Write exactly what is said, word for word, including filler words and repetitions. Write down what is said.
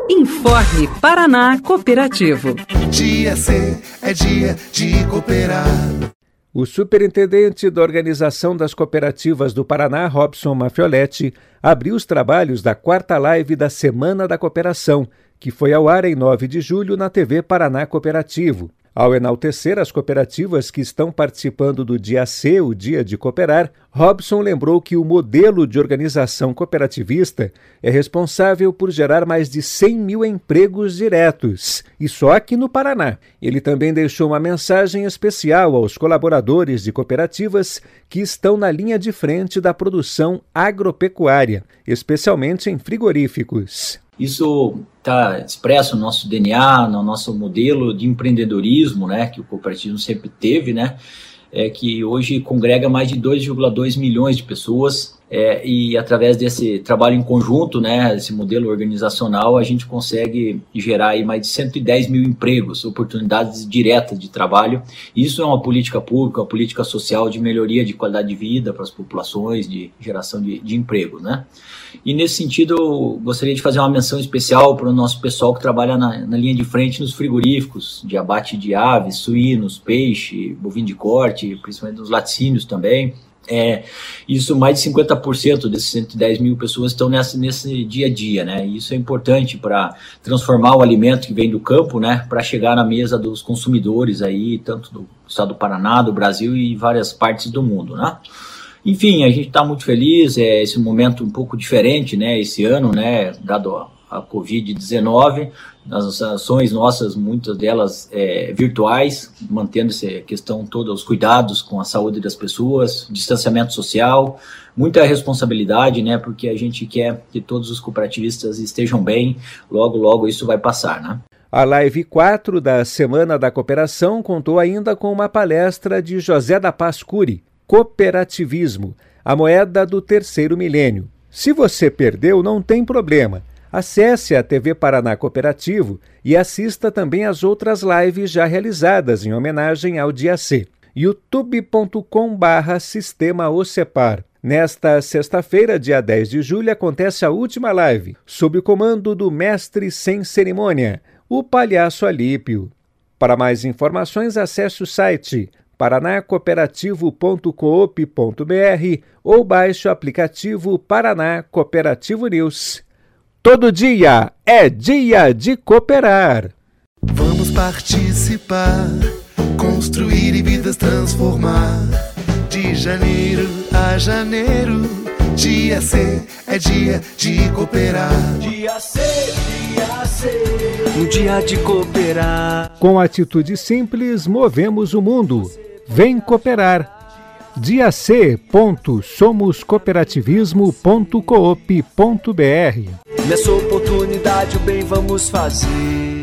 Informe Paraná Cooperativo. Dia C é dia de cooperar. O superintendente da Organização das Cooperativas do Paraná, Robson Mafioletti, abriu os trabalhos da quarta live da Semana da Cooperação, que foi ao ar em nove de julho na T V Paraná Cooperativo. Ao enaltecer as cooperativas que estão participando do Dia C, o Dia de Cooperar, Robson lembrou que o modelo de organização cooperativista é responsável por gerar mais de cem mil empregos diretos, e só aqui no Paraná. Ele também deixou uma mensagem especial aos colaboradores de cooperativas que estão na linha de frente da produção agropecuária, especialmente em frigoríficos. Isso está expresso no nosso D N A, no nosso modelo de empreendedorismo, né, que o cooperativismo sempre teve, né, é, que hoje congrega mais de dois vírgula dois milhões de pessoas, é, e através desse trabalho em conjunto, né, esse modelo organizacional, a gente consegue gerar aí mais de cento e dez mil empregos, oportunidades diretas de trabalho. Isso é uma política pública, uma política social de melhoria de qualidade de vida para as populações, de geração de, de emprego, né? E nesse sentido, eu gostaria de fazer uma menção especial para o nosso pessoal que trabalha na, na linha de frente nos frigoríficos, de abate de aves, suínos, peixe, bovino de corte, principalmente nos laticínios também. É, isso, mais de cinquenta por cento desses cento e dez mil pessoas estão nessa, nesse dia a dia, né? E isso é importante para transformar o alimento que vem do campo, né, para chegar na mesa dos consumidores aí, tanto do estado do Paraná, do Brasil e várias partes do mundo, né? Enfim, a gente está muito feliz, é esse momento um pouco diferente, né, esse ano, né, dado a, a covid dezenove, as ações nossas, muitas delas é, virtuais, mantendo essa questão toda, os cuidados com a saúde das pessoas, distanciamento social, muita responsabilidade, né, porque a gente quer que todos os cooperativistas estejam bem, logo, logo isso vai passar, né. A Live quatro da Semana da Cooperação contou ainda com uma palestra de José da Paz Cury, Cooperativismo, a moeda do terceiro milênio. Se você perdeu, não tem problema. Acesse a T V Paraná Cooperativo e assista também às outras lives já realizadas em homenagem ao Dia C. youtube ponto com barra Sistema Ocepar. Nesta sexta-feira, dia dez de julho, acontece a última live, sob o comando do mestre sem cerimônia, o Palhaço Alípio. Para mais informações, acesse o site paraná cooperativo ponto coop ponto br ou baixe o aplicativo Paraná Cooperativo News. Todo dia é dia de cooperar. Vamos participar, construir e vidas transformar. De janeiro a janeiro, dia C é dia de cooperar. Dia C, dia C, um dia de cooperar. Com atitude simples, movemos o mundo. Vem cooperar. dia c ponto somos cooperativismo ponto coop ponto br. Nessa oportunidade o bem vamos fazer.